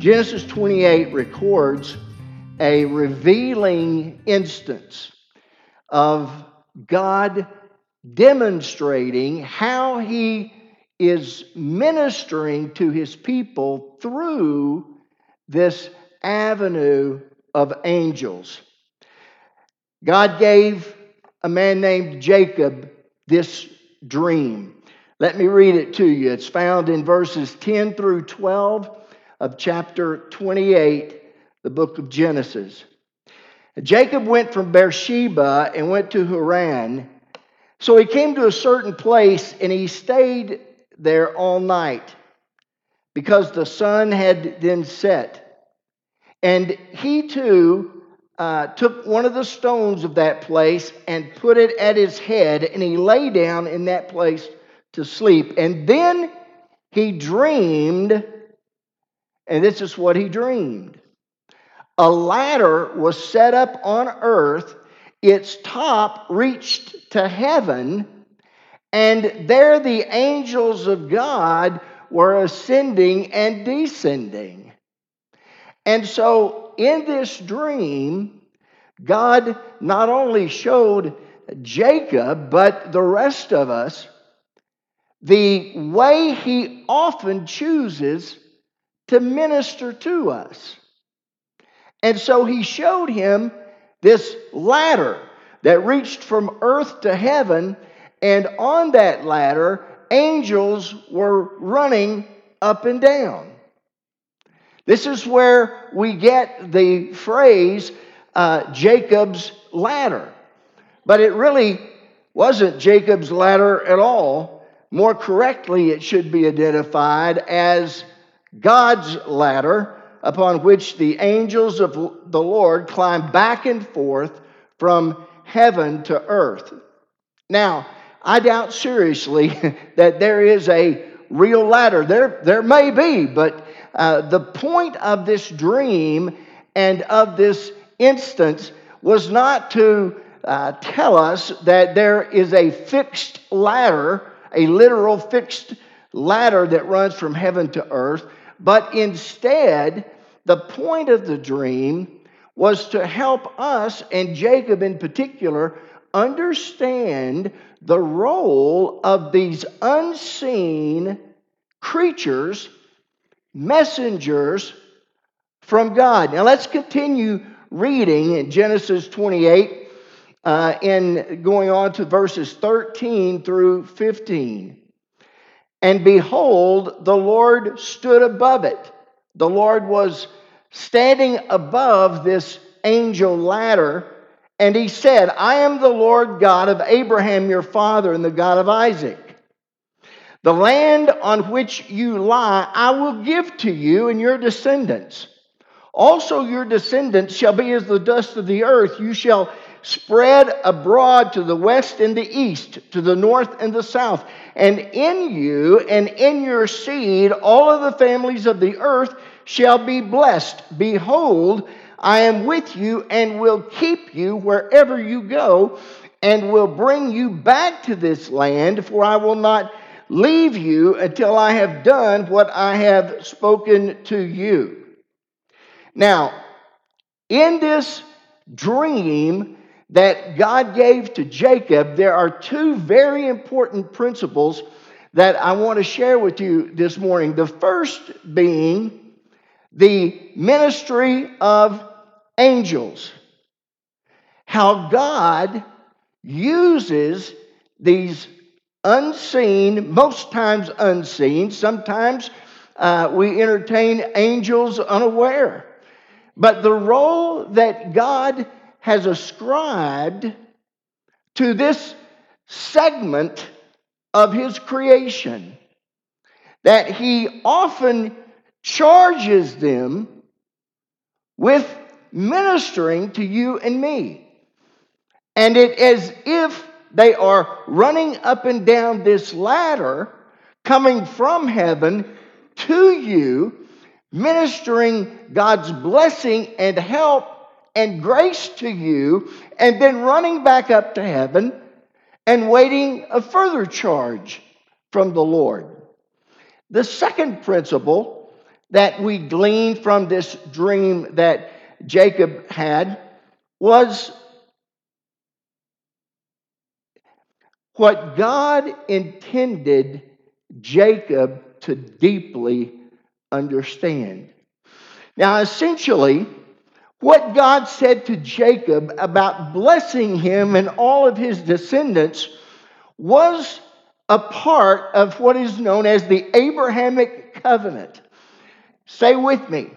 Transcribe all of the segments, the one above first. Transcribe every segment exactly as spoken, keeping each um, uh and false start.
Genesis twenty-eight records a revealing instance of God demonstrating how He is ministering to His people through this avenue of angels. God gave a man named Jacob this dream. Let me read it to you. It's found in verses ten through twelve of chapter twenty-eight, the book of Genesis. Jacob went from Beersheba and went to Haran. So he came to a certain place and he stayed there all night because the sun had then set. And he too uh, took one of the stones of that place and put it at his head, and he lay down in that place to sleep. And then he dreamed, and this is what he dreamed. A ladder was set up on earth, its top reached to heaven, and there the angels of God were ascending and descending. And so in this dream, God not only showed Jacob, but the rest of us, the way He often chooses to minister to us. And so He showed him this ladder that reached from earth to heaven, and on that ladder, angels were running up and down. This is where we get the phrase, uh, Jacob's ladder. But it really wasn't Jacob's ladder at all. More correctly, it should be identified as God's ladder, upon which the angels of the Lord climb back and forth from heaven to earth. Now, I doubt seriously that there is a real ladder. There, there may be, but uh, the point of this dream and of this instance was not to uh, tell us that there is a fixed ladder, a literal fixed ladder that runs from heaven to earth, but instead, the point of the dream was to help us, and Jacob in particular, understand the role of these unseen creatures, messengers from God. Now let's continue reading in Genesis twenty-eight, uh, and going on to verses thirteen through fifteen. And behold, the Lord stood above it. The Lord was standing above this angel ladder, and He said, I am the Lord God of Abraham your father and the God of Isaac. The land on which you lie I will give to you and your descendants. Also your descendants shall be as the dust of the earth. You shall spread abroad to the west and the east, to the north and the south. And in you and in your seed all of the families of the earth shall be blessed. Behold, I am with you and will keep you wherever you go, and will bring you back to this land, for I will not leave you until I have done what I have spoken to you. Now, in this dream that God gave to Jacob, there are two very important principles that I want to share with you this morning. The first being the ministry of angels. How God uses these unseen, most times unseen, sometimes uh, we entertain angels unaware. But the role that God has ascribed to this segment of His creation, that He often charges them with ministering to you and me. And it as if they are running up and down this ladder, coming from heaven to you, ministering God's blessing and help and grace to you, and then running back up to heaven and waiting a further charge from the Lord. The second principle that we glean from this dream that Jacob had was what God intended Jacob to deeply understand. Now, essentially, what God said to Jacob about blessing him and all of his descendants was a part of what is known as the Abrahamic covenant. Say with me.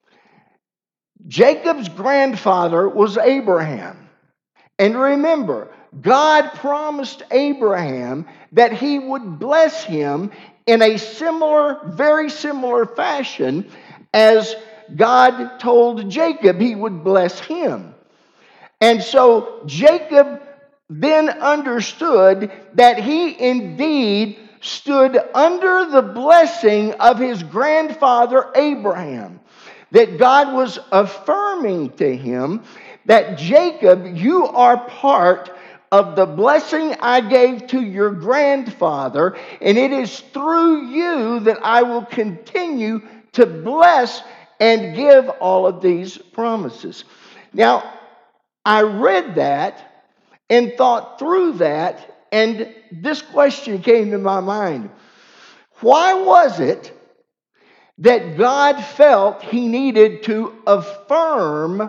Jacob's grandfather was Abraham. And remember, God promised Abraham that he would bless him in a similar, very similar fashion as God told Jacob he would bless him. And so Jacob then understood that he indeed stood under the blessing of his grandfather Abraham. That God was affirming to him that, Jacob, you are part of the blessing I gave to your grandfather, and it is through you that I will continue to bless and give all of these promises. Now, I read that and thought through that, and this question came to my mind. Why was it that God felt he needed to affirm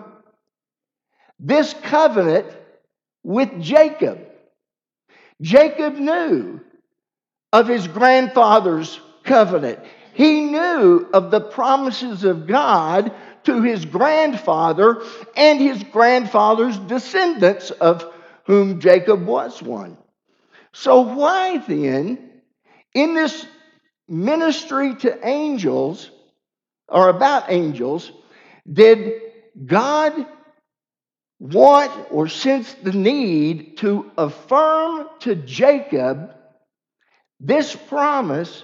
this covenant with Jacob? Jacob knew of his grandfather's covenant. He knew of the promises of God to his grandfather and his grandfather's descendants, of whom Jacob was one. So why then, in this ministry to angels, or about angels, did God want or sense the need to affirm to Jacob this promise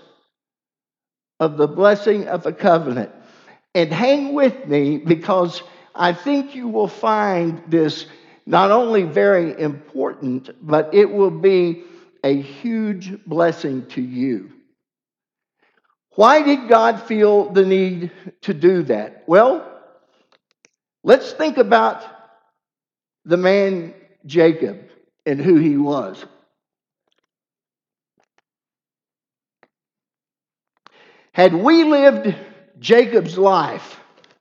of the blessing of a covenant? And hang with me, because I think you will find this not only very important, but it will be a huge blessing to you. Why did God feel the need to do that? Well, let's think about the man Jacob and who he was. Had we lived Jacob's life,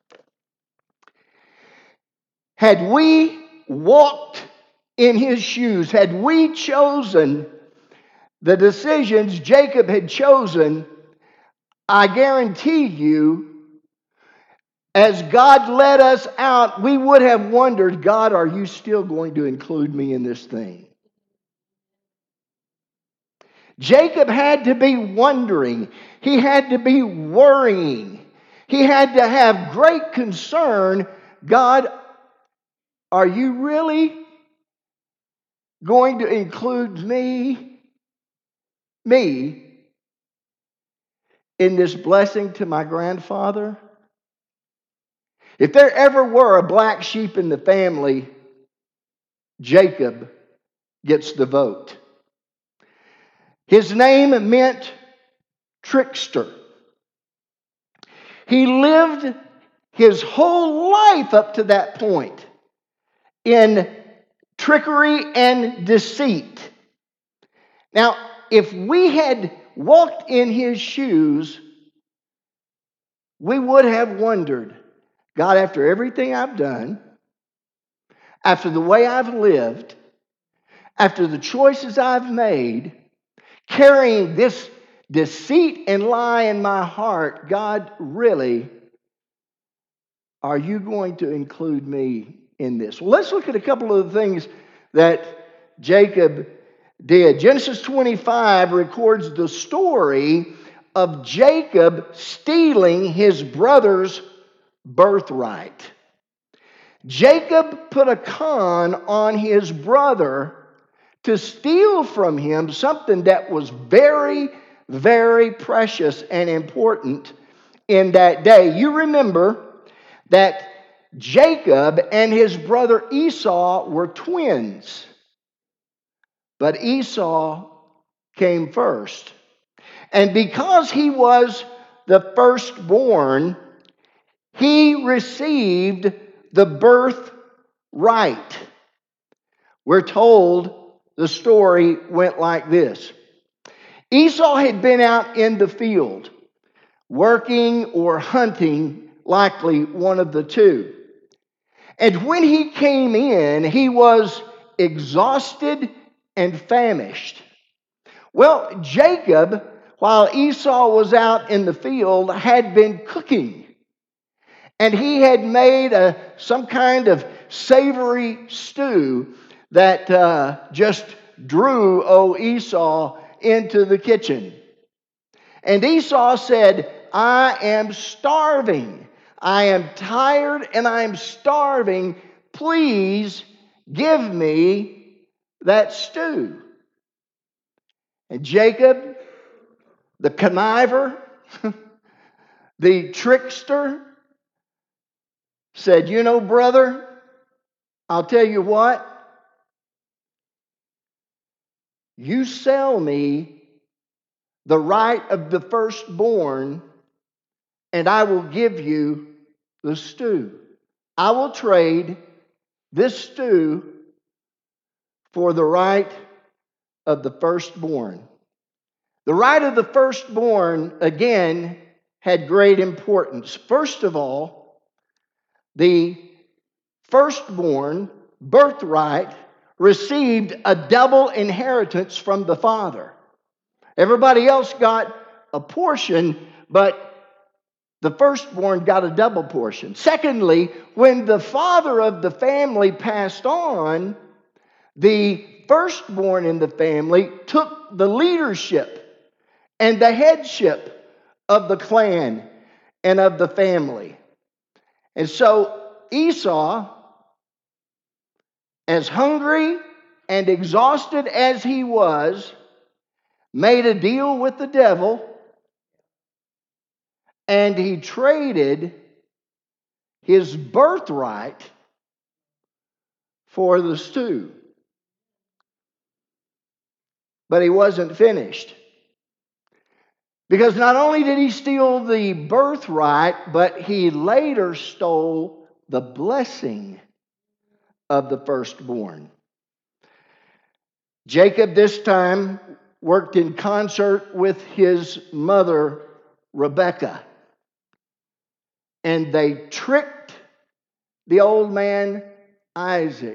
had we walked in his shoes, had we chosen the decisions Jacob had chosen, I guarantee you, as God led us out, we would have wondered, God, are you still going to include me in this thing? Jacob had to be wondering. He had to be worrying. He had to have great concern. God, are you really going to include me, me, in this blessing to my grandfather? If there ever were a black sheep in the family, Jacob gets the vote. His name meant trickster. He lived his whole life up to that point in trickery and deceit. Now, if we had walked in his shoes, we would have wondered, God, after everything I've done, after the way I've lived, after the choices I've made, carrying this deceit and lie in my heart, God, really, are you going to include me in this? Well, let's look at a couple of the things that Jacob did. Genesis twenty-five records the story of Jacob stealing his brother's birthright. Jacob put a con on his brother to steal from him something that was very, very precious and important in that day. You remember that Jacob and his brother Esau were twins, but Esau came first. And because he was the firstborn, he received the birthright. We're told the story went like this. Esau had been out in the field, working or hunting, likely one of the two. And when he came in, he was exhausted and famished. Well, Jacob, while Esau was out in the field, had been cooking. And he had made a, some kind of savory stew that uh, just drew, oh, Esau into the kitchen. And Esau said, I am starving. I am tired and I am starving. Please give me that stew. And Jacob, the conniver, the trickster, said, you know, brother, I'll tell you what. You sell me the right of the firstborn, and I will give you the stew. I will trade this stew for the right of the firstborn. The right of the firstborn, again, had great importance. First of all, the firstborn birthright received a double inheritance from the father. Everybody else got a portion, but the firstborn got a double portion. Secondly, when the father of the family passed on, the firstborn in the family took the leadership and the headship of the clan and of the family. And so Esau, as hungry and exhausted as he was, made a deal with the devil, and he traded his birthright for the stew. But he wasn't finished. Because not only did he steal the birthright, but he later stole the blessing of the firstborn. Jacob this time worked in concert with his mother, Rebekah. And they tricked the old man, Isaac,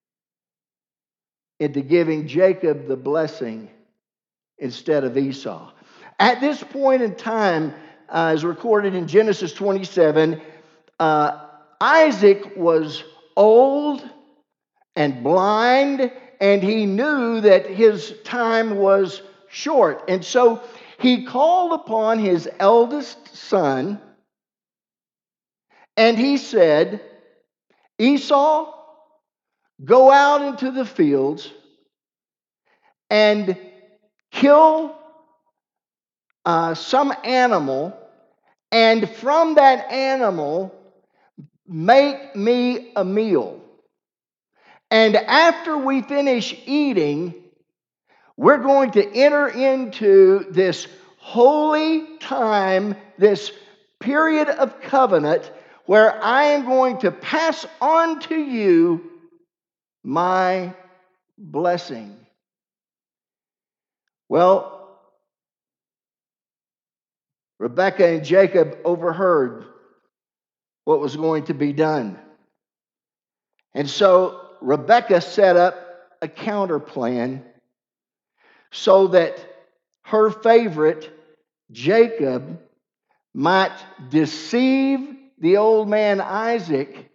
into giving Jacob the blessing instead of Esau. At this point in time, uh, as recorded in Genesis twenty-seven, uh, Isaac was old and blind, and he knew that his time was short. And so he called upon his eldest son, and he said, Esau, go out into the fields and kill uh, some animal, and from that animal make me a meal. And after we finish eating, we're going to enter into this holy time, this period of covenant, where I am going to pass on to you my blessing. Well, Rebekah and Jacob overheard what was going to be done. And so Rebekah set up a counter plan so that her favorite, Jacob, might deceive the old man Isaac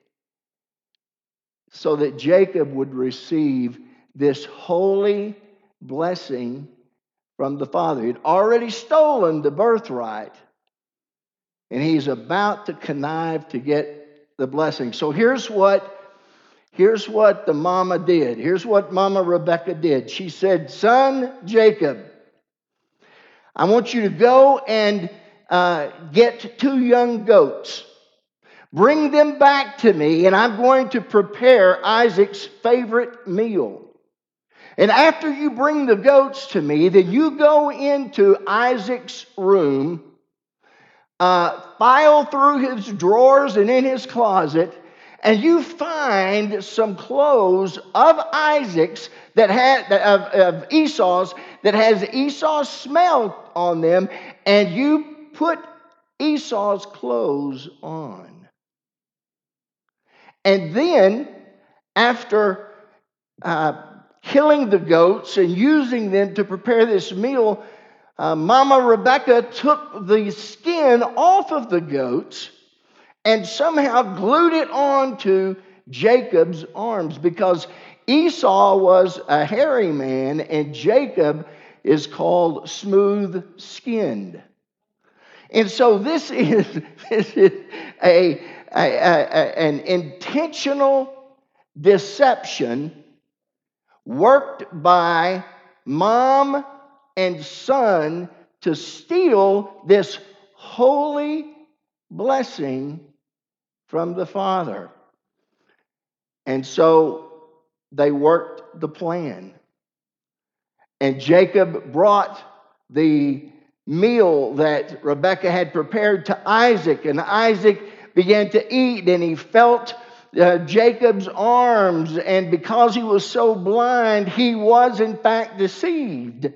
so that Jacob would receive this holy blessing from the father. He'd already stolen the birthright, and he's about to connive to get the blessing. So here's what Here's what the mama did. Here's what Mama Rebekah did. She said, son Jacob, I want you to go and uh, get two young goats. Bring them back to me, and I'm going to prepare Isaac's favorite meal. And after you bring the goats to me, then you go into Isaac's room, uh, file through his drawers and in his closet, and you find some clothes of Isaac's that had of, of Esau's that has Esau's smell on them, and you put Esau's clothes on. And then, after uh, killing the goats and using them to prepare this meal, uh, Mama Rebecca took the skin off of the goats and somehow glued it onto Jacob's arms, because Esau was a hairy man and Jacob is called smooth-skinned. And so this is, this is a, a, a, an intentional deception worked by mom and son to steal this holy blessing from the Father. And so they worked the plan. And Jacob brought the meal that Rebekah had prepared to Isaac, and Isaac began to eat, and he felt uh, Jacob's arms, and because he was so blind, he was in fact deceived,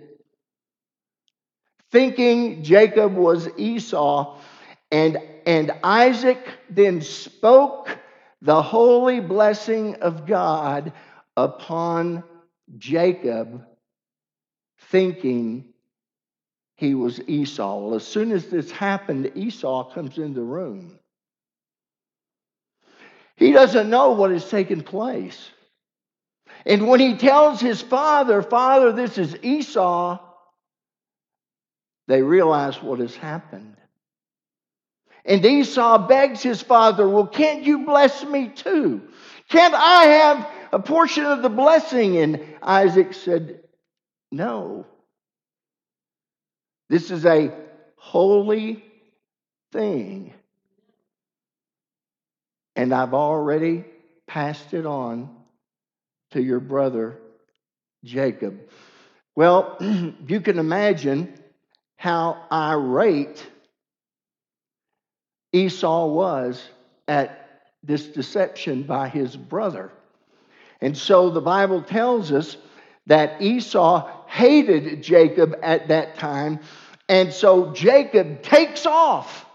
thinking Jacob was Esau. And, and Isaac then spoke the holy blessing of God upon Jacob, thinking he was Esau. Well, as soon as this happened, Esau comes in the room. He doesn't know what has taken place. And when he tells his father, "Father, this is Esau," they realize what has happened. And Esau begs his father, "Well, can't you bless me too? Can't I have a portion of the blessing?" And Isaac said, "No. This is a holy thing, and I've already passed it on to your brother Jacob." Well, you can imagine how irate Esau was at this deception by his brother. And so the Bible tells us that Esau hated Jacob at that time, and so Jacob takes off.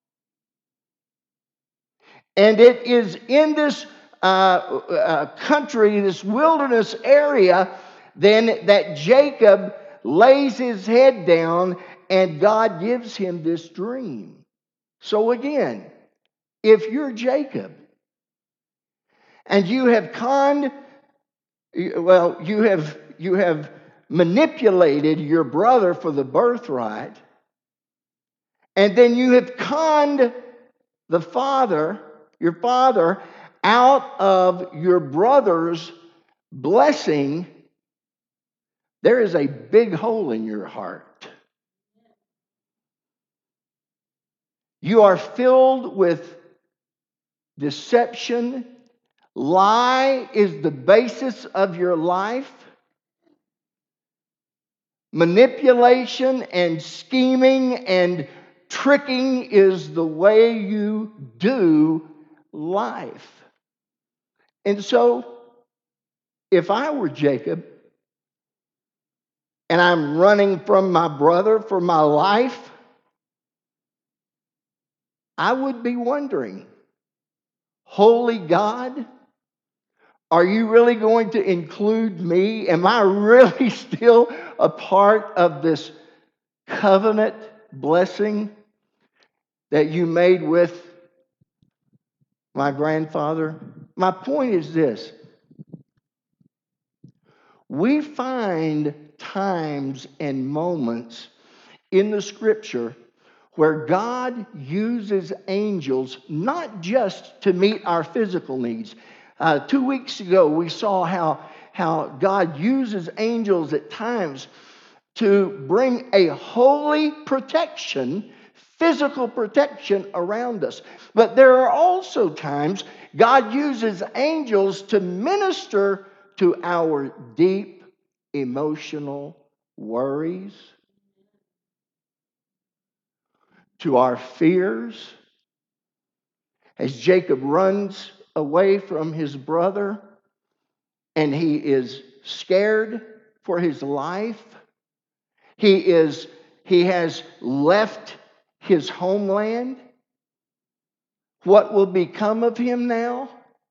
And it is in this uh, uh, country, this wilderness area, then that Jacob lays his head down and God gives him this dream. So again, if you're Jacob and you have conned, well, you have you have manipulated your brother for the birthright, and then you have conned the father, your father, out of your brother's blessing, there is a big hole in your heart. You are filled with deception. Lie is the basis of your life. Manipulation and scheming and tricking is the way you do life. And so, if I were Jacob and I'm running from my brother for my life, I would be wondering, holy God, are you really going to include me? Am I really still a part of this covenant blessing that you made with my grandfather? My point is this. We find times and moments in the Scripture where God uses angels not just to meet our physical needs. Uh, two weeks ago, we saw how, how God uses angels at times to bring a holy protection, physical protection around us. But there are also times God uses angels to minister to our deep emotional worries, to our fears, as Jacob runs away from his brother and he is scared for his life. He is he has left his homeland. What will become of him now?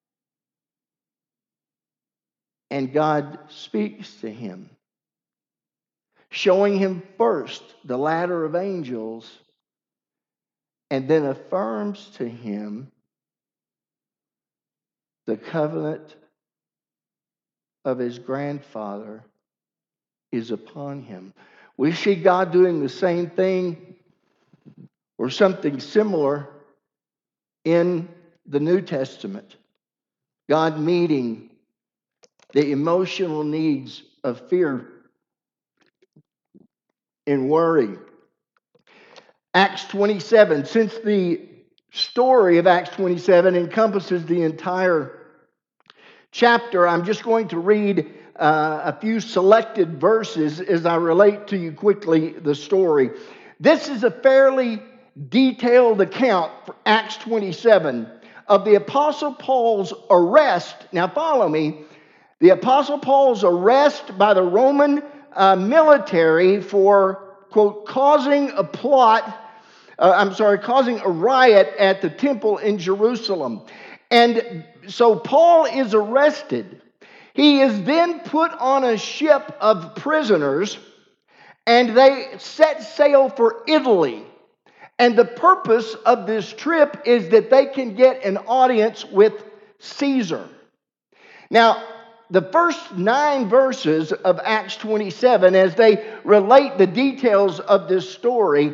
And God speaks to him, showing him first the ladder of angels, and then affirms to him the covenant of his grandfather is upon him. We see God doing the same thing or something similar in the New Testament. God meeting the emotional needs of fear and worry. Acts twenty-seven, since the story of Acts twenty-seven encompasses the entire chapter, I'm just going to read uh, a few selected verses as I relate to you quickly the story. This is a fairly detailed account for Acts twenty-seven of the Apostle Paul's arrest. Now follow me. The Apostle Paul's arrest by the Roman uh, military for, quote, causing a plot, uh, I'm sorry, causing a riot at the temple in Jerusalem. And so Paul is arrested. He is then put on a ship of prisoners, and they set sail for Italy. And the purpose of this trip is that they can get an audience with Caesar. Now, the first nine verses of Acts twenty-seven, as they relate the details of this story,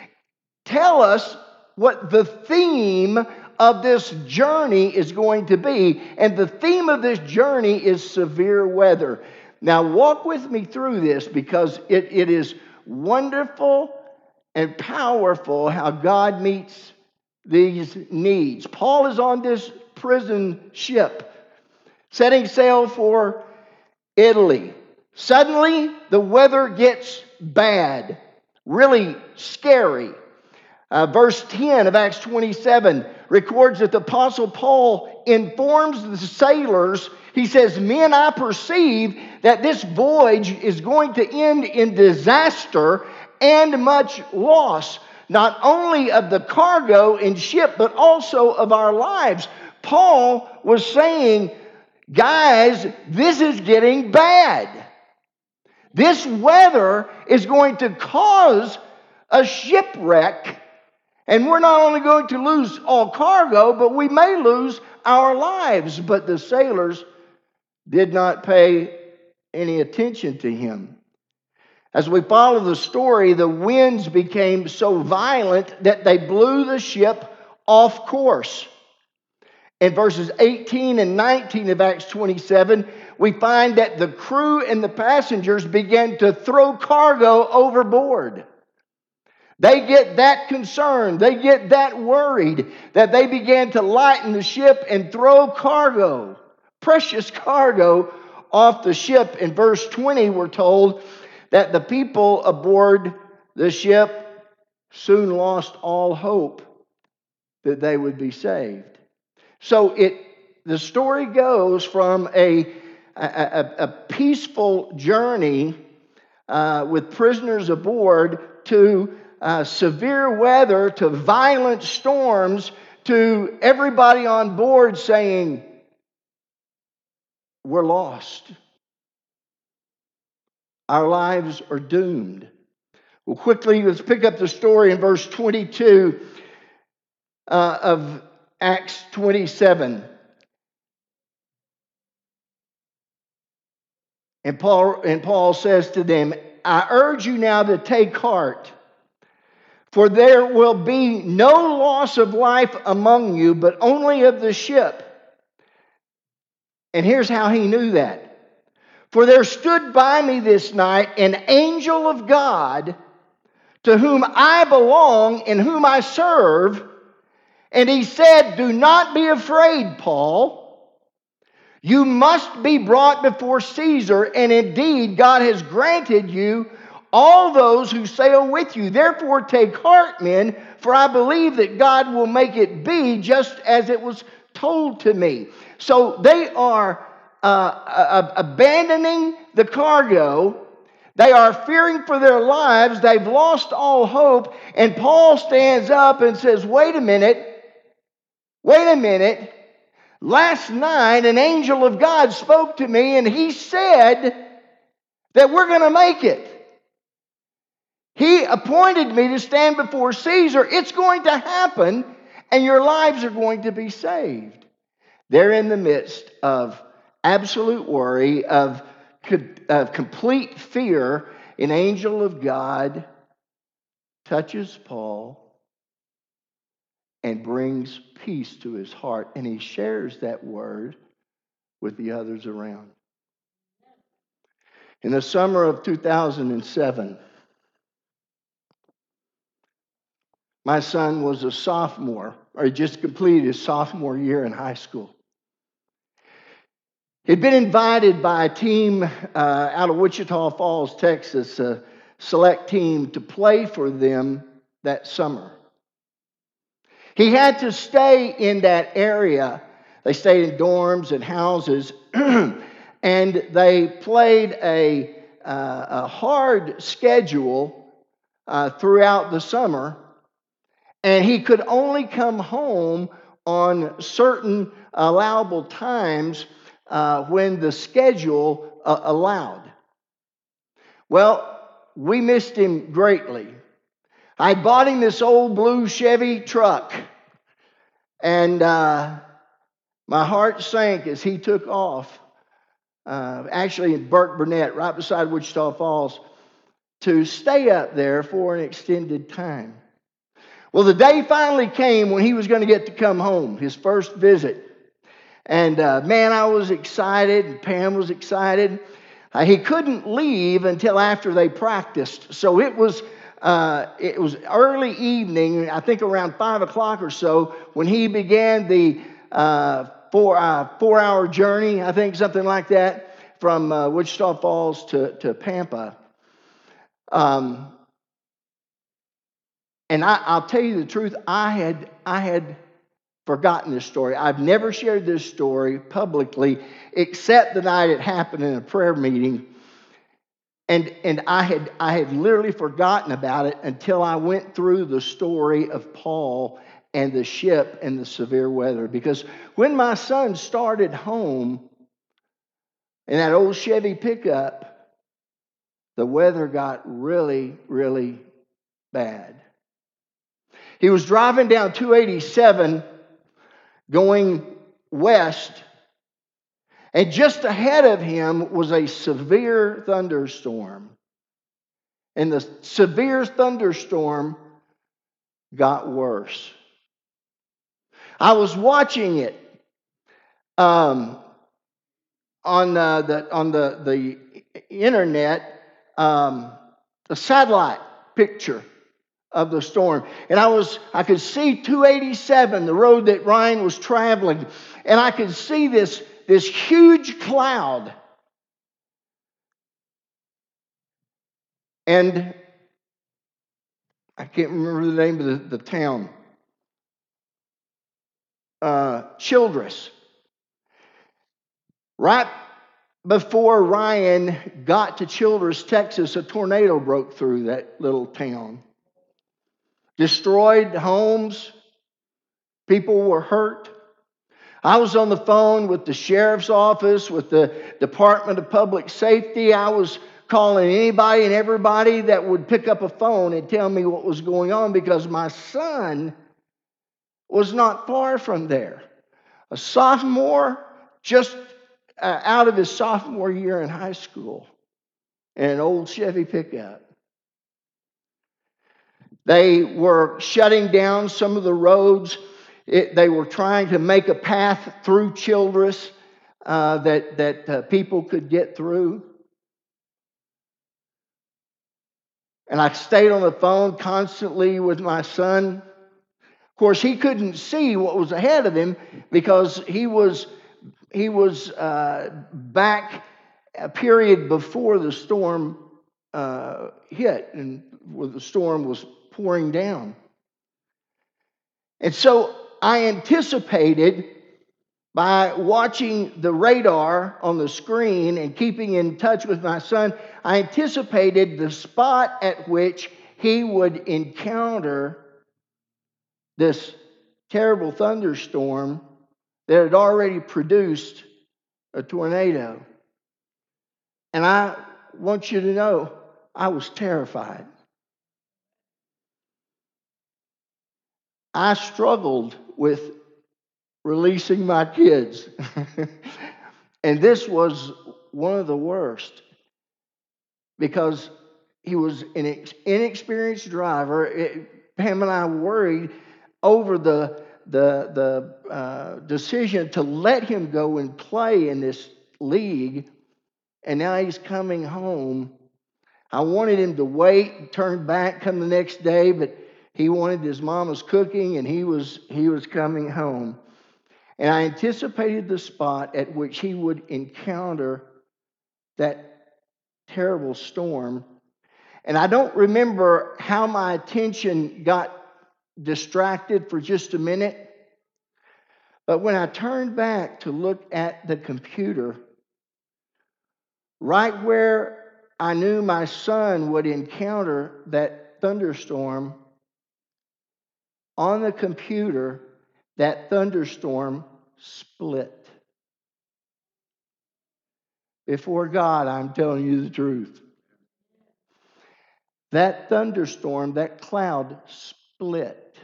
tell us what the theme of this journey is going to be. And the theme of this journey is severe weather. Now, walk with me through this, because it, it is wonderful and powerful how God meets these needs. Paul is on this prison ship, setting sail for Italy. Suddenly, the weather gets bad, really scary. Uh, verse ten of Acts twenty-seven records that the Apostle Paul informs the sailors. He says, "Men, I perceive that this voyage is going to end in disaster and much loss, not only of the cargo and ship, but also of our lives." Paul was saying, guys, this is getting bad. This weather is going to cause a shipwreck, and we're not only going to lose all cargo, but we may lose our lives. But the sailors did not pay any attention to him. As we follow the story, the winds became so violent that they blew the ship off course. In verses eighteen and nineteen of Acts twenty-seven, we find that the crew and the passengers began to throw cargo overboard. They get that concerned, they get that worried, that they began to lighten the ship and throw cargo, precious cargo, off the ship. In verse twenty, we're told that the people aboard the ship soon lost all hope that they would be saved. So it the story goes from a, a, a peaceful journey uh, with prisoners aboard to uh, severe weather, to violent storms, to everybody on board saying, "We're lost. Our lives are doomed." Well, quickly, let's pick up the story in verse twenty-two uh, of Acts twenty-seven. And Paul, and Paul says to them, "I urge you now to take heart, for there will be no loss of life among you, but only of the ship." And here's how he knew that. "For there stood by me this night an angel of God, to whom I belong and whom I serve. And he said, 'Do not be afraid, Paul. You must be brought before Caesar, and indeed God has granted you all those who sail with you. Therefore take heart, men, for I believe that God will make it be just as it was told to me. So they are uh, uh, abandoning the cargo. They are fearing for their lives. They've lost all hope. And Paul stands up and says, wait a minute. Wait a minute. Last night, an angel of God spoke to me, and he said that we're going to make it. He appointed me to stand before Caesar. It's going to happen, and your lives are going to be saved. They're in the midst of absolute worry, of, of complete fear. An angel of God touches Paul and brings peace to his heart, and he shares that word with the others around. In the summer of two thousand seven, my son was a sophomore, or he just completed his sophomore year in high school. He'd been invited by a team uh, out of Wichita Falls, Texas, a select team, to play for them that summer. He had to stay in that area. They stayed in dorms and houses, and they played a, uh, a hard schedule uh, throughout the summer, and he could only come home on certain allowable times uh, when the schedule uh, allowed. Well, we missed him greatly. I bought him this old blue Chevy truck, and uh, my heart sank as he took off, uh, actually in Burke Burnett, right beside Wichita Falls, to stay up there for an extended time. Well, the day finally came when he was going to get to come home, his first visit. And uh, man, I was excited, and Pam was excited. Uh, he couldn't leave until after they practiced, so it was Uh, it was early evening, I think around five o'clock or so, when he began the uh, four, uh, four-hour journey, I think something like that, from uh, Wichita Falls to, to Pampa. Um, and I, I'll tell you the truth, I had, I had forgotten this story. I've never shared this story publicly, except the night it happened in a prayer meeting. And and I had I had literally forgotten about it until I went through the story of Paul and the ship and the severe weather. Because when my son started home in that old Chevy pickup, the weather got really, really bad. He was driving down two eighty-seven going west, and just ahead of him was a severe thunderstorm. And the severe thunderstorm got worse. I was watching it um, on uh, the on the the internet, um, a satellite picture of the storm, and I was I could see two eighty-seven, the road that Ryan was traveling, and I could see this this huge cloud, and I can't remember the name of the, the town. Uh, Childress. Right before Ryan got to Childress, Texas, a tornado broke through that little town. Destroyed homes. People were hurt. I was on the phone with the sheriff's office, with the Department of Public Safety. I was calling anybody and everybody that would pick up a phone and tell me what was going on, because my son was not far from there. A sophomore, just uh, out of his sophomore year in high school, in an old Chevy pickup. They were shutting down some of the roads. It, they were trying to make a path through Childress uh, that, that uh, people could get through. And I stayed on the phone constantly with my son. Of course, he couldn't see what was ahead of him because he was he was uh, back a period before the storm uh, hit and where the storm was pouring down. And so I anticipated, by watching the radar on the screen and keeping in touch with my son, I anticipated the spot at which he would encounter this terrible thunderstorm that had already produced a tornado. And I want you to know, I was terrified. I struggled with releasing my kids. And this was one of the worst, because he was an inexperienced driver. It, Pam and I worried over the the the uh, decision to let him go and play in this league, and now he's coming home. I wanted him to wait, turn back, come the next day, but he wanted his mama's cooking, and he was he was coming home. And I anticipated the spot at which he would encounter that terrible storm. And I don't remember how my attention got distracted for just a minute. But when I turned back to look at the computer, right where I knew my son would encounter that thunderstorm, on the computer, that thunderstorm split. Before God, I'm telling you the truth. That thunderstorm, that cloud split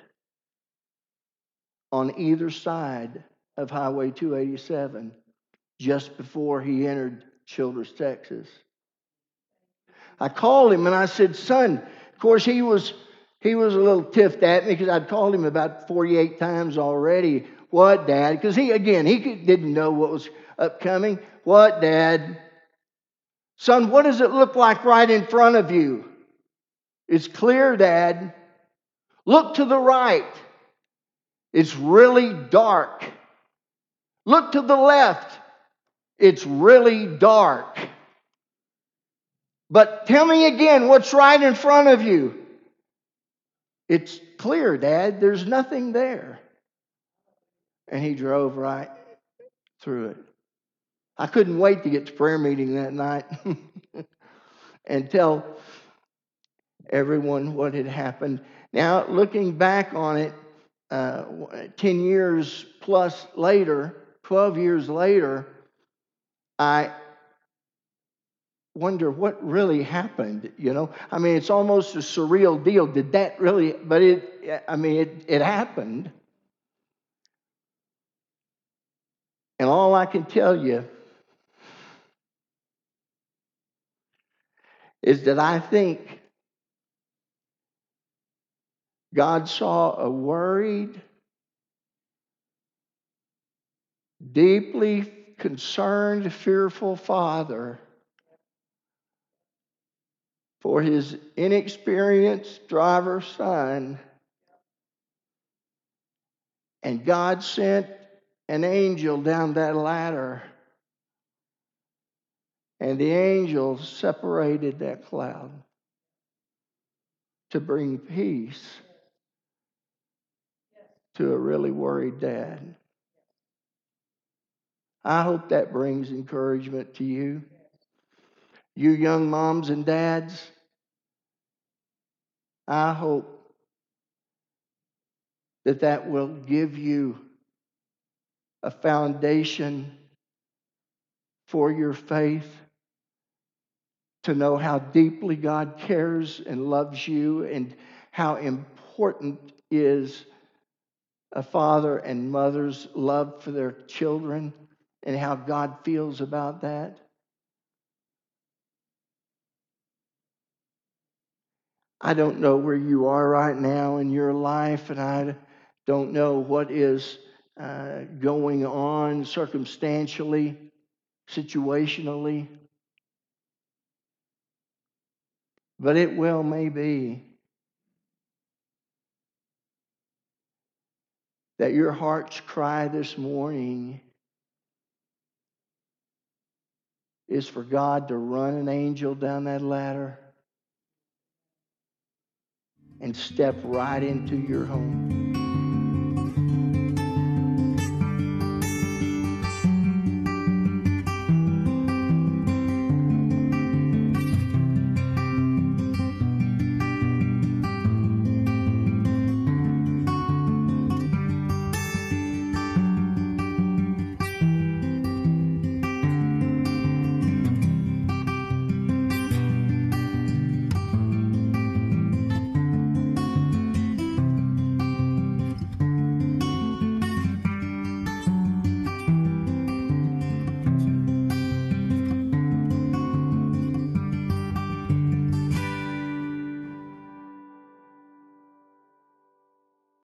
on either side of Highway two eighty-seven just before he entered Childress, Texas. I called him and I said, son, of course he was he was a little tiffed at me because I'd called him about forty-eight times already. What, Dad? Because he, again, he didn't know what was upcoming. What, Dad? Son, what does it look like right in front of you? It's clear, Dad. Look to the right. It's really dark. Look to the left. It's really dark. But tell me again, what's right in front of you? It's clear, Dad. There's nothing there. And he drove right through it. I couldn't wait to get to prayer meeting that night and tell everyone what had happened. Now, looking back on it, uh, ten years plus later, twelve years later, I wonder what really happened, you know? I mean, it's almost a surreal deal. Did that really, but it, I mean, it, it happened. And all I can tell you is that I think God saw a worried, deeply concerned, fearful father for his inexperienced driver son. And God sent an angel down that ladder. And the angel separated that cloud to bring peace to a really worried dad. I hope that brings encouragement to you. You young moms and dads, I hope that that will give you a foundation for your faith, to know how deeply God cares and loves you, and how important is a father and mother's love for their children, and how God feels about that. I don't know where you are right now in your life, and I don't know what is uh, going on circumstantially, situationally. But it well may be that your heart's cry this morning is for God to run an angel down that ladder and step right into your home.